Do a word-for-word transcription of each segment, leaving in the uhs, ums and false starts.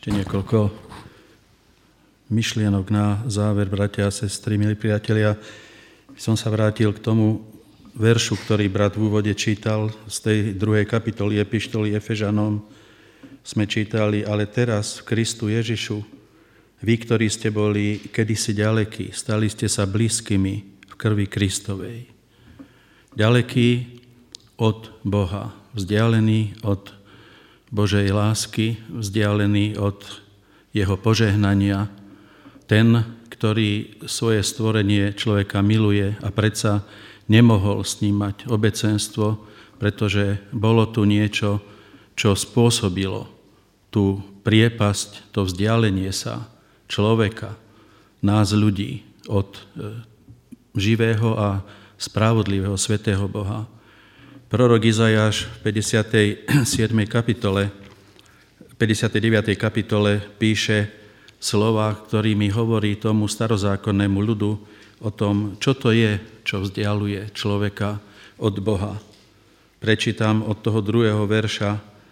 Ešte niekoľko myšlienok na záver, bratia a sestry, milí priatelia. Som sa vrátil k tomu veršu, ktorý brat v úvode čítal z tej druhej kapitoly epištoly Efežanom. Sme čítali, ale teraz v Kristu Ježišu, vy, ktorí ste boli kedysi ďalekí, stali ste sa blízkymi v krvi Kristovej. Ďalekí od Boha, vzdialení od Božej lásky, vzdialený od jeho požehnania, ten, ktorý svoje stvorenie človeka miluje a predsa nemohol s ním mať obecenstvo, pretože bolo tu niečo, čo spôsobilo tú priepasť, to vzdialenie sa človeka, nás ľudí od živého a spravodlivého svätého Boha. Prorok Izajáš v päťdesiatej siedmej kapitole, päťdesiatej deviatej kapitole píše slova, ktorými hovorí tomu starozákonnému ľudu o tom, čo to je, čo vzdialuje človeka od Boha. Prečítam od toho druhého verša.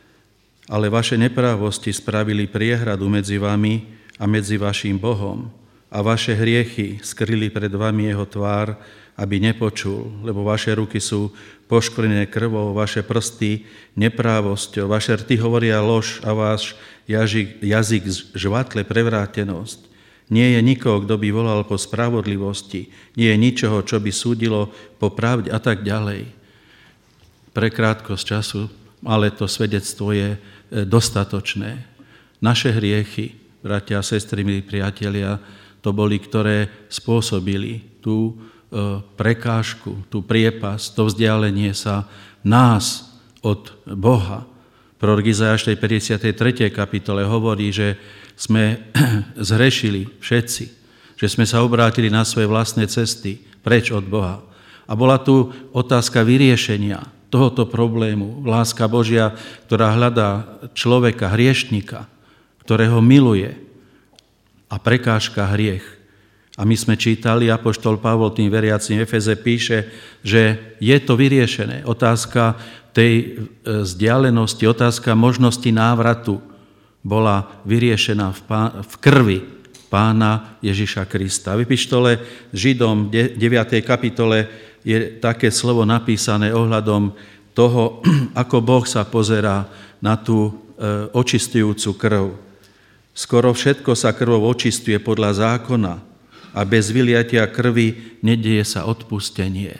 Ale vaše neprávosti spravili priehradu medzi vami a medzi vaším Bohom a vaše hriechy skryli pred vami jeho tvár, aby nepočul, lebo vaše ruky sú poškvrnené krvou, vaše prsty neprávosťou, vaše rty hovoria lož a váš jazyk, jazyk žvatle prevrátenosť. Nie je nikoho, kto by volal po spravodlivosti, nie je ničoho, čo by súdilo po pravde a tak ďalej. Pre krátkosť času, ale to svedectvo je dostatočné. Naše hriechy, bratia a sestry, milí priatelia, to boli, ktoré spôsobili tú prekážku, tú priepasť, to vzdialenie sa nás od Boha. Prorok Izajáš v päťdesiatej tretej kapitole hovorí, že sme zhrešili všetci, že sme sa obrátili na svoje vlastné cesty preč od Boha. A bola tu otázka vyriešenia tohoto problému. Láska Božia, ktorá hľadá človeka, hriešnika, ktorého miluje, a prekážka hriech. A my sme čítali, apoštol Pavol tým veriacim v Efeze píše, že je to vyriešené. Otázka tej vzdialenosti, otázka možnosti návratu bola vyriešená v, pá, v krvi Pána Ježiša Krista. V epištole Židom deviatej kapitole je také slovo napísané ohľadom toho, ako Boh sa pozerá na tú očistujúcu krv. Skoro všetko sa krvou očistuje podľa zákona, a bez vyliatia krvi nedieje sa odpustenie.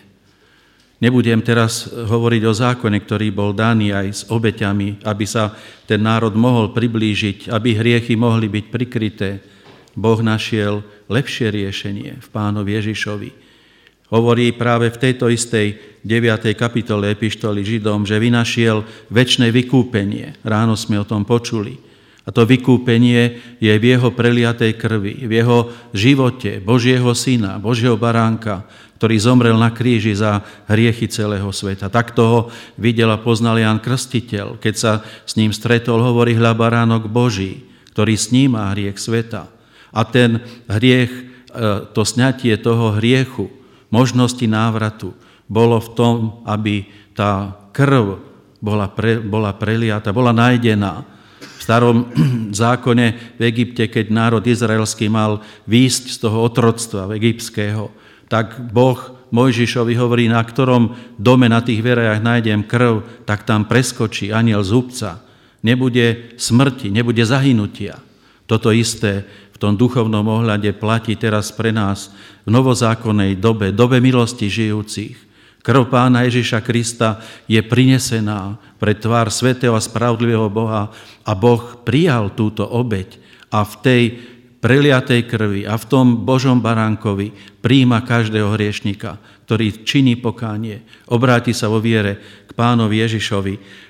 Nebudem teraz hovoriť o zákone, ktorý bol daný aj s obeťami, aby sa ten národ mohol priblížiť, aby hriechy mohli byť prikryté. Boh našiel lepšie riešenie v Pánovi Ježišovi. Hovorí práve v tejto istej deviatej kapitole epištoly Židom, že vynašiel večné vykúpenie. Ráno sme o tom počuli. A to vykúpenie je v jeho preliatej krvi, v jeho živote Božieho syna, Božieho baránka, ktorý zomrel na kríži za hriechy celého sveta. Tak toho videl a poznal Ján Krstiteľ. Keď sa s ním stretol, hovorí: hľa baránok Boží, ktorý sníma hriech sveta. A ten hriech, to sňatie toho hriechu, možnosti návratu, bolo v tom, aby tá krv bola, pre, bola preliata, bola nájdená. V starom zákone v Egypte, keď národ izraelský mal výjsť z toho otroctva egyptského, tak Boh Mojžišovi hovorí, na ktorom dome na tých verejach nájdem krv, tak tam preskočí anjel zhubca. Nebude smrti, nebude zahynutia. Toto isté v tom duchovnom ohľade platí teraz pre nás v novozákonnej dobe, dobe milosti žijúcich. Krv Pána Ježiša Krista je prinesená pre tvár svätého a spravodlivého Boha a Boh prijal túto obeť a v tej preliatej krvi a v tom Božom baránkovi prijíma každého hriešnika, ktorý činí pokánie, obráti sa vo viere k Pánovi Ježišovi.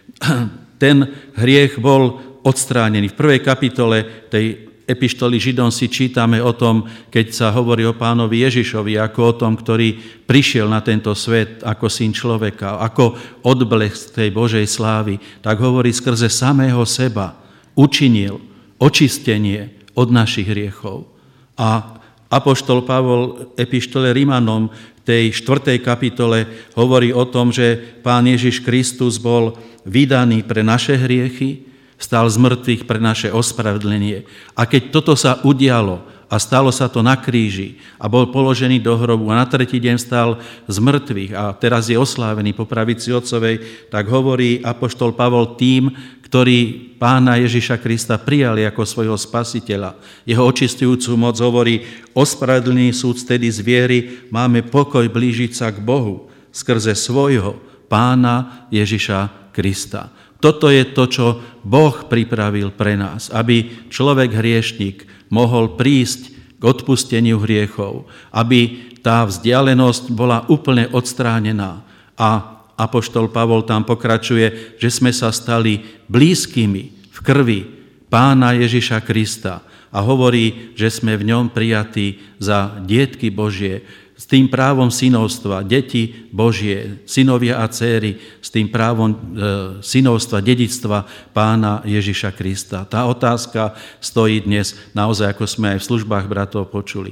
Ten hriech bol odstránený. V prvej kapitole tej epištoly Židom si čítame o tom, keď sa hovorí o Pánovi Ježišovi, ako o tom, ktorý prišiel na tento svet ako syn človeka, ako odblesk tej Božej slávy, tak hovorí skrze samého seba učinil očistenie od našich hriechov. A apoštol Pavol epištole Rimanom v tej štvrtej kapitole hovorí o tom, že Pán Ježiš Kristus bol vydaný pre naše hriechy, Stal z mŕtvych pre naše ospravedlenie. A keď toto sa udialo a stalo sa to na kríži a bol položený do hrobu a na tretí deň stal z mŕtvych a teraz je oslávený po pravici Otcovej, tak hovorí apoštol Pavol tým, ktorí Pána Ježiša Krista prijali ako svojho spasiteľa. Jeho očistujúcu moc hovorí, ospravedlnený súd vtedy z viery, máme pokoj blížiť sa k Bohu skrze svojho Pána Ježiša Krista. Toto je to, čo Boh pripravil pre nás, aby človek hriešnik mohol prísť k odpusteniu hriechov, aby tá vzdialenosť bola úplne odstránená. A apoštol Pavol tam pokračuje, že sme sa stali blízkymi v krvi Pána Ježiša Krista a hovorí, že sme v ňom prijatí za dietky Božie, s tým právom synovstva, deti Božie, synovia a dcéry, s tým právom e, synovstva, dedičstva Pána Ježiša Krista. Tá otázka stojí dnes naozaj, ako sme aj v službách bratov počuli.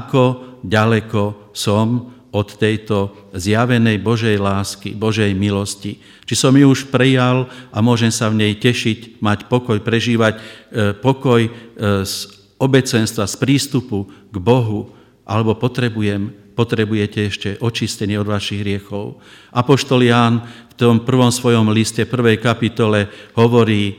Ako ďaleko som od tejto zjavenej Božej lásky, Božej milosti? Či som ju už prijal a môžem sa v nej tešiť, mať pokoj, prežívať e, pokoj e, z obecenstva, z prístupu k Bohu, alebo potrebujem potrebujete ešte očistenie od vašich hriechov. Apoštol Ján v tom prvom svojom liste, prvej kapitole hovorí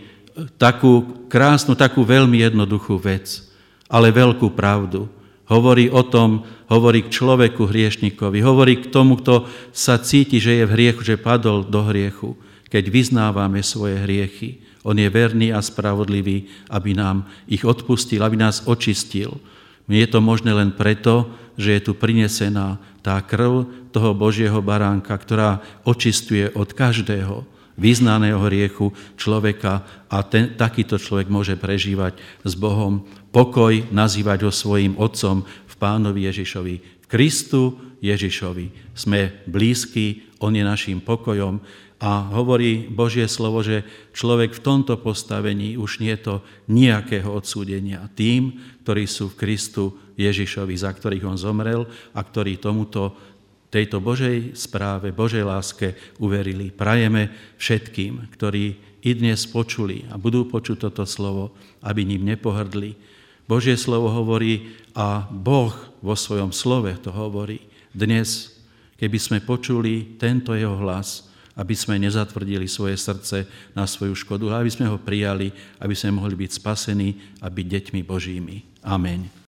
takú krásnu, takú veľmi jednoduchú vec, ale veľkú pravdu. Hovorí o tom, hovorí k človeku hriešnikovi, hovorí k tomu, kto sa cíti, že je v hriechu, že padol do hriechu. Keď vyznávame svoje hriechy, on je verný a spravodlivý, aby nám ich odpustil, aby nás očistil. Je to možné len preto, že je tu prinesená tá krv toho Božieho baránka, ktorá očistuje od každého vyznaného hriechu človeka a ten, takýto človek môže prežívať s Bohom pokoj, nazývať ho svojím otcom v Pánovi Ježišovi. V Kristu Ježišovi sme blízki, on je naším pokojom. A hovorí Božie slovo, že človek v tomto postavení už nie je to nejakého odsúdenia tým, ktorí sú v Kristu Ježišovi, za ktorých on zomrel a ktorí tomuto, tejto Božej správe, Božej láske uverili. Prajeme všetkým, ktorí i dnes počuli a budú počuť toto slovo, aby ním nepohrdli. Božie slovo hovorí a Boh vo svojom slove to hovorí. Dnes, keby sme počuli tento jeho hlas, aby sme nezatvrdili svoje srdce na svoju škodu, aby sme ho prijali, aby sme mohli byť spasení a byť deťmi Božími. Ameň.